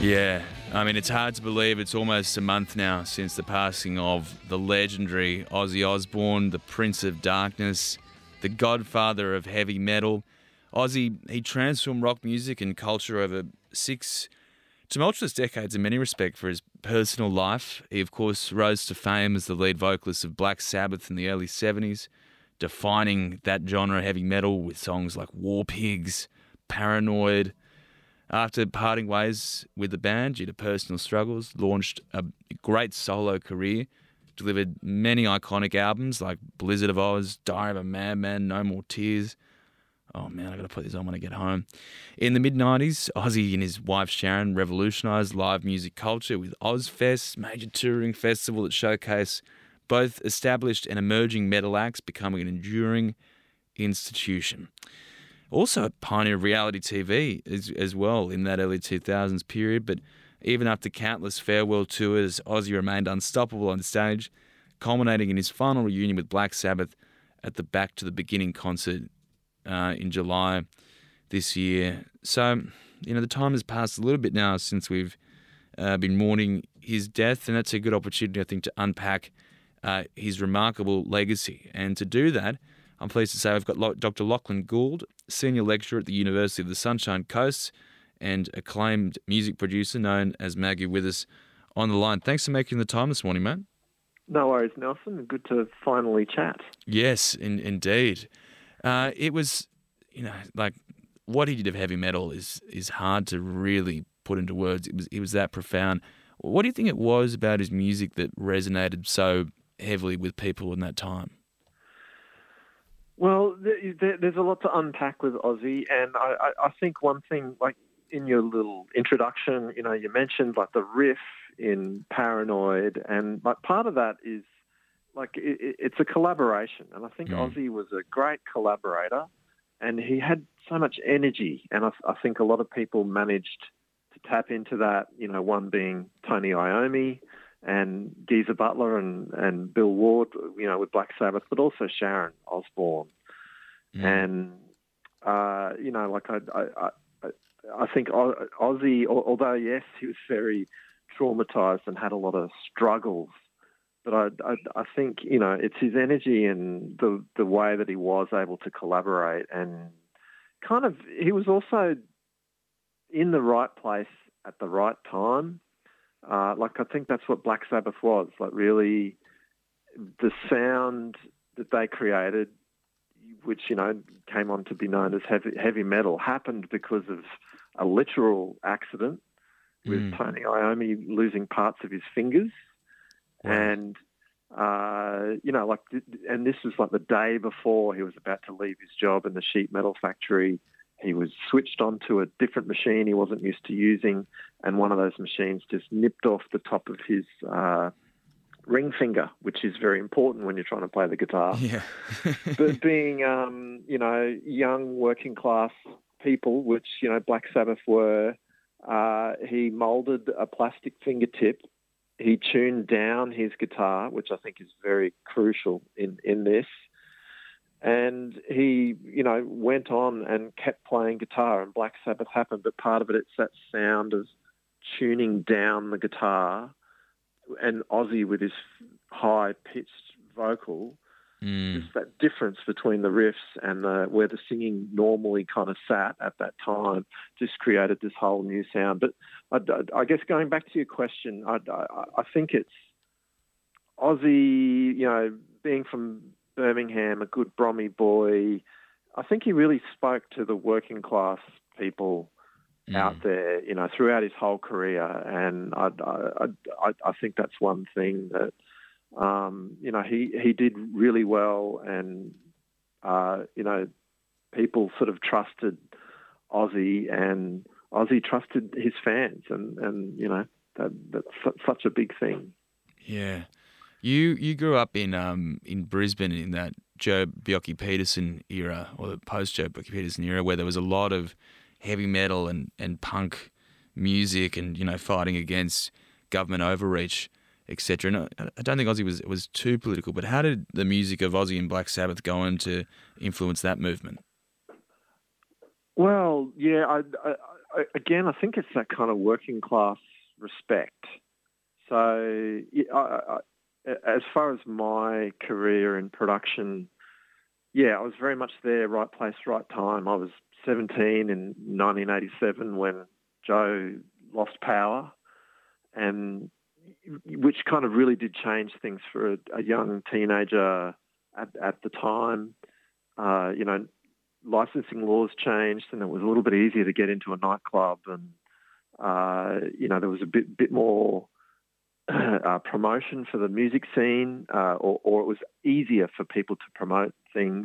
Yeah, I mean, it's hard to believe it's almost a month now since the passing of the legendary Ozzy Osbourne, the Prince of Darkness, the godfather of heavy metal. Ozzy, he transformed rock music and culture over 6 tumultuous decades in many respects for his personal life. He, of course, rose to fame as the lead vocalist of Black Sabbath in the early 70s, defining that genre, heavy metal, with songs like War Pigs, Paranoid. After parting ways with the band due to personal struggles, launched a great solo career, delivered many iconic albums like Blizzard of Oz, Diary of a Madman, No More Tears. Oh man, I got to put this on when I get home. In the mid-90s, Ozzy and his wife Sharon revolutionised live music culture with Ozfest, major touring festival that showcased both established and emerging metal acts, becoming an enduring institution. Also a pioneer of reality TV as well in that early 2000s period, but even after countless farewell tours, Ozzy remained unstoppable on stage, culminating in his final reunion with Black Sabbath at the Back to the Beginning concert in July this year. So, the time has passed a little bit now since we've been mourning his death, and that's a good opportunity, I think, to unpack his remarkable legacy. And to do that, I'm pleased to say we've got Dr. Lachlan Gould, Senior Lecturer at the University of the Sunshine Coast and acclaimed music producer known as Maggie, with us on the line. Thanks for making the time this morning, mate. No worries, Nelson. Good to finally chat. Yes, indeed. It was, like what he did of heavy metal is hard to really put into words. It was that profound. What do you think it was about his music that resonated so heavily with people in that time? Well, there's a lot to unpack with Ozzy, and I think one thing, like in your little introduction, you mentioned like the riff in Paranoid, and like part of that is like it's a collaboration, and I think Ozzy was a great collaborator, and he had so much energy, and I think a lot of people managed to tap into that. One being Tony Iommi and Geezer Butler and Bill Ward, with Black Sabbath, but also Sharon Osbourne. And, I think Ozzy, although, yes, he was very traumatized and had a lot of struggles, but I think, it's his energy and the way that he was able to collaborate, and kind of, he was also in the right place at the right time. I think that's what Black Sabbath was. Like, really, the sound that they created, which, came on to be known as heavy metal, happened because of a literal accident with Tony Iommi losing parts of his fingers. Wow. And, and this was like the day before he was about to leave his job in the sheet metal factory. He was switched onto a different machine he wasn't used to using, and one of those machines just nipped off the top of his ring finger, which is very important when you're trying to play the guitar. Yeah. But being, young working class people, which, Black Sabbath were, he molded a plastic fingertip. He tuned down his guitar, which I think is very crucial in this. And he, went on and kept playing guitar, and Black Sabbath happened. But part of it's that sound of tuning down the guitar, and Ozzy with his high-pitched vocal, just that difference between the riffs and where the singing normally kind of sat at that time just created this whole new sound. But I guess going back to your question, I think it's Ozzy, being from Birmingham, a good Brommy boy, I think he really spoke to the working class people out there, throughout his whole career. And I think that's one thing that, he did really well, and, people sort of trusted Ozzy, and Ozzy trusted his fans, and that's such a big thing. Yeah. You grew up in Brisbane in that Joe Bjelke-Petersen era, or the post-Joe Bjelke-Petersen era, where there was a lot of heavy metal and punk music and, fighting against government overreach, etc. And I don't think Ozzy was too political, but how did the music of Ozzy and Black Sabbath go on to influence that movement? Well, yeah, again, I think it's that kind of working class respect. So, as far as my career in production, yeah, I was very much there, right place, right time. I was 17 in 1987 when Joe lost power, and which kind of really did change things for a young teenager at the time. Licensing laws changed, and it was a little bit easier to get into a nightclub, and there was a bit more promotion for the music scene, or it was easier for people to promote things.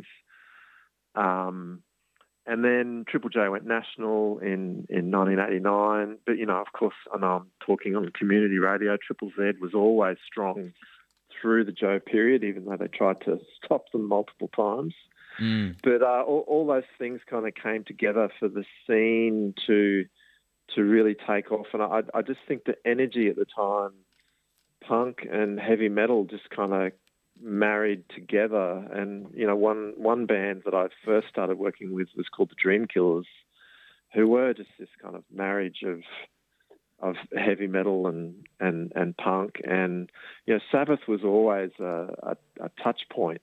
And then Triple J went national in 1989. But, of course, I know I'm talking on community radio. Triple Z was always strong through the Joe period, even though they tried to stop them multiple times. But all those things kind of came together for the scene to really take off. And I just think the energy at the time, punk and heavy metal just kind of married together. And one band that I first started working with was called the Dream Killers, who were just this kind of marriage of heavy metal and punk. And Sabbath was always a touch point.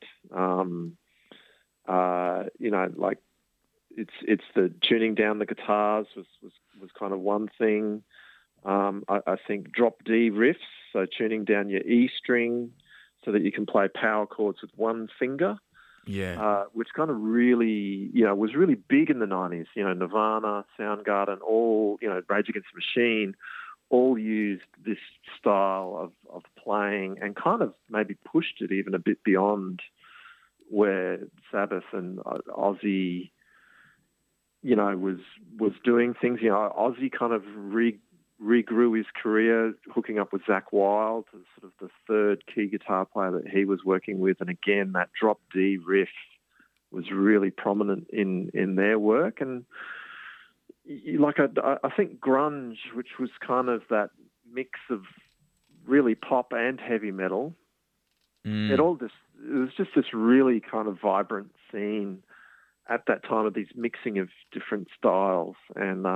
Like it's the tuning down the guitars was kind of one thing. I think drop D riffs, so tuning down your E string so that you can play power chords with one finger. Yeah. Which kind of really, was really big in the 90s. Nirvana, Soundgarden, all, Rage Against the Machine, all used this style of playing and kind of maybe pushed it even a bit beyond where Sabbath and Ozzy, was doing things. Ozzy kind of regrew his career, hooking up with Zakk Wylde, sort of the third key guitar player that he was working with. And again, that drop D riff was really prominent in their work. And I think grunge, which was kind of that mix of really pop and heavy metal, it was just this really kind of vibrant scene at that time of these mixing of different styles. And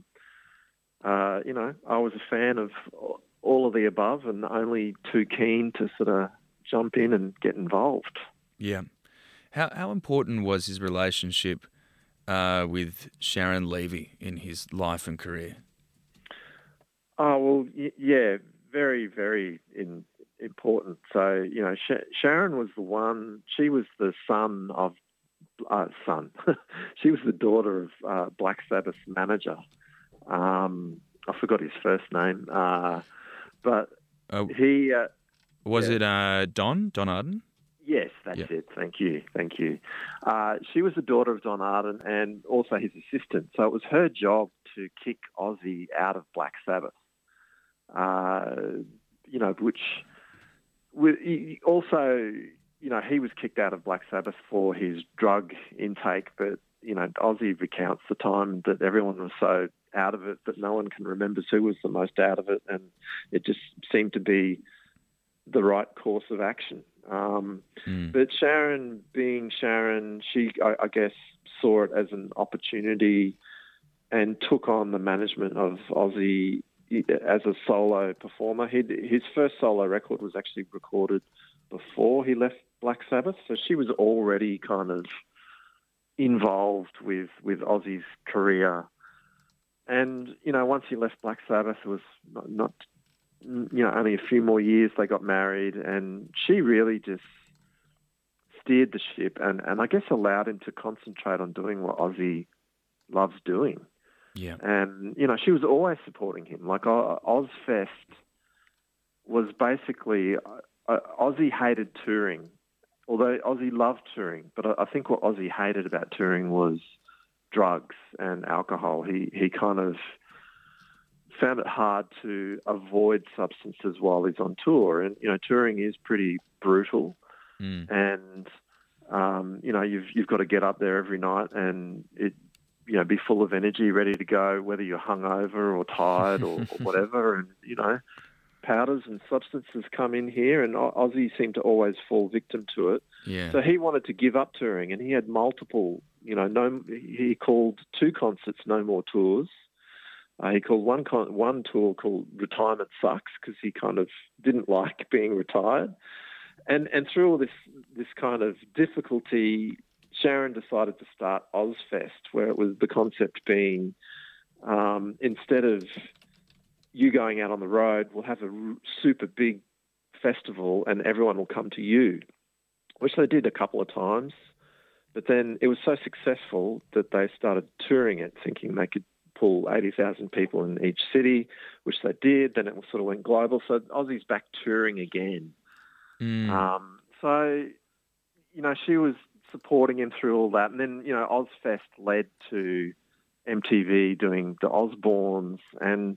I was a fan of all of the above and only too keen to sort of jump in and get involved. Yeah. How important was his relationship with Sharon Levy in his life and career? Oh, well, yeah, very, very important. So, Sharon was the one, she was the she was the daughter of Black Sabbath's manager. I forgot his first name, but he... was it Don Arden? Yes, that's it. Thank you. She was the daughter of Don Arden and also his assistant. So it was her job to kick Ozzy out of Black Sabbath, which also, he was kicked out of Black Sabbath for his drug intake, but, Ozzy recounts the time that everyone was so out of it that no one can remember who was the most out of it, and it just seemed to be the right course of action. But Sharon, being Sharon, she, I guess, saw it as an opportunity and took on the management of Ozzy as a solo performer. His first solo record was actually recorded before he left Black Sabbath, so she was already kind of involved with Ozzy's career. And, once he left Black Sabbath, it was not only a few more years. They got married, and she really just steered the ship and I guess allowed him to concentrate on doing what Ozzy loves doing. Yeah. And, she was always supporting him. Like Ozfest was basically, Ozzy hated touring, although Ozzy loved touring. But I think what Ozzy hated about touring was drugs and alcohol. He kind of found it hard to avoid substances while he's on tour. And, touring is pretty brutal. And, you've got to get up there every night and be full of energy, ready to go, whether you're hungover or tired or whatever. And, powders and substances come in here, and Ozzy seemed to always fall victim to it. Yeah. So he wanted to give up touring, and he had multiple, he called 2 concerts, no more tours. He called one tour called "Retirement Sucks" because he kind of didn't like being retired. And through all this kind of difficulty, Sharon decided to start Ozfest, where it was the concept being instead of you going out on the road, we'll have a super big festival and everyone will come to you, which they did a couple of times. But then it was so successful that they started touring it, thinking they could pull 80,000 people in each city, which they did. Then it sort of went global. So Ozzy's back touring again. So, she was supporting him through all that. And then, Ozfest led to MTV doing the Osbournes. And,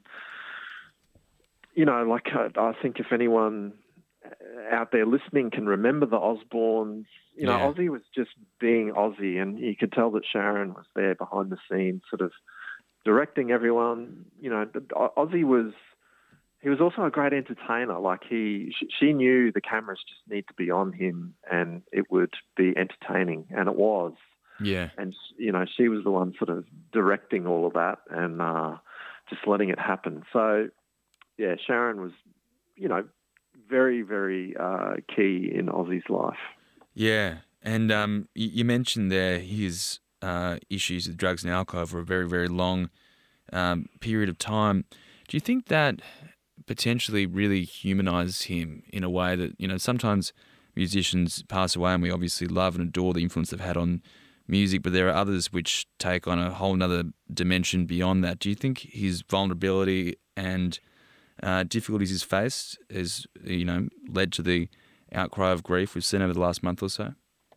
I think if anyone out there listening can remember the Osbournes, Ozzy was just being Ozzy. And you could tell that Sharon was there behind the scenes sort of directing everyone. Ozzy was... He was also a great entertainer. Like she knew the cameras just need to be on him and it would be entertaining, and it was. Yeah. And, she was the one sort of directing all of that and just letting it happen. So, yeah, Sharon was, very, very key in Ozzy's life. Yeah. And you mentioned there his issues with drugs and alcohol for a very, very long period of time. Do you think that potentially really humanises him in a way that, sometimes musicians pass away and we obviously love and adore the influence they've had on music, but there are others which take on a whole nother dimension beyond that. Do you think his vulnerability and difficulties he's faced has, led to the outcry of grief we've seen over the last month or so?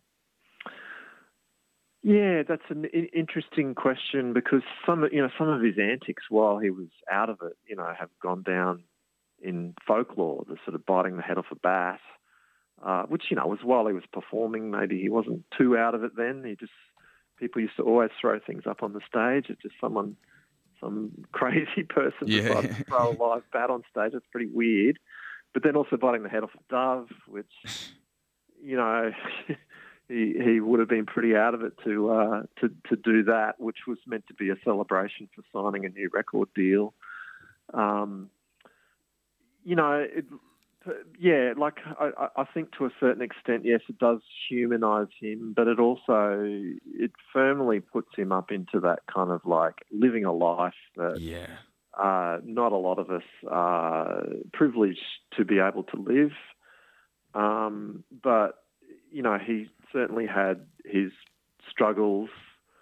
Yeah, that's an interesting question because some of his antics while he was out of it, have gone down in folklore, the sort of biting the head off a bat, which, was while he was performing. Maybe he wasn't too out of it then. People used to always throw things up on the stage. It's just some crazy person decided to throw a live bat on stage. It's pretty weird. But then also biting the head off a dove, which, he would have been pretty out of it to do that, which was meant to be a celebration for signing a new record deal. I think to a certain extent, yes, it does humanise him, but it firmly puts him up into that kind of like living a life that not a lot of us are privileged to be able to live. But, he certainly had his struggles,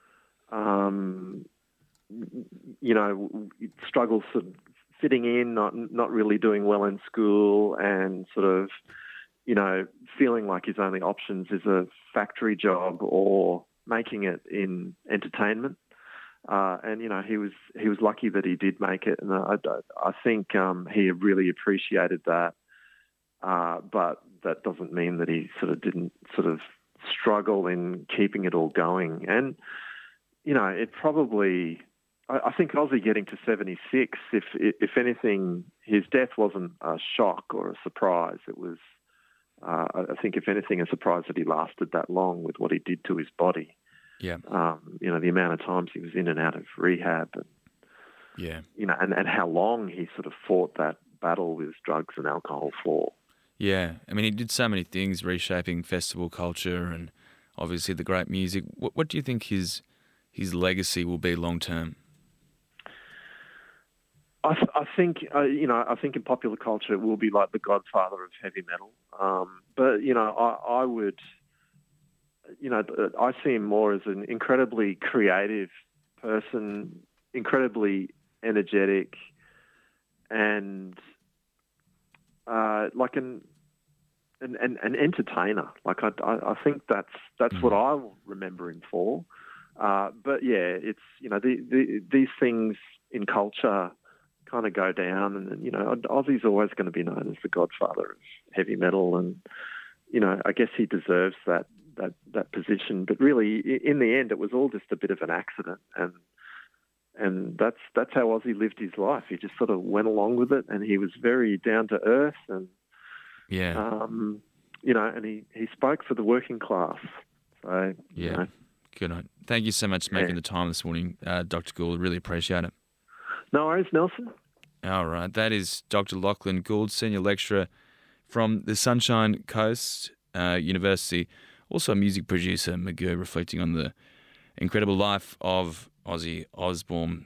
struggles sort of fitting in, not really doing well in school, and sort of, feeling like his only options is a factory job or making it in entertainment. And he was lucky that he did make it, and I think he really appreciated that. But that doesn't mean that he sort of didn't sort of struggle in keeping it all going. And it probably. I think Ozzy getting to 76, if anything, his death wasn't a shock or a surprise. It was, I think, if anything, a surprise that he lasted that long with what he did to his body. Yeah. The amount of times he was in and out of rehab, and how long he sort of fought that battle with drugs and alcohol for. Yeah. I mean, he did so many things, reshaping festival culture and obviously the great music. What do you think his legacy will be long term? I think in popular culture it will be like the godfather of heavy metal. But I would, I see him more as an incredibly creative person, incredibly energetic, and like an entertainer. Like I think that's what I will remember him for. But yeah, it's these things in culture kind of go down, and Ozzy's always going to be known as the godfather of heavy metal, and I guess he deserves that position. But really, in the end, it was all just a bit of an accident, and that's how Ozzy lived his life. He just sort of went along with it, and he was very down to earth, and and he spoke for the working class. So Good night. Thank you so much for making the time this morning, Dr. Gould. Really appreciate it. No worries, Nelson. All right. That is Dr. Lachlan Gould, Senior Lecturer from the Sunshine Coast University, also a music producer, Magoo, reflecting on the incredible life of Ozzy Osbourne.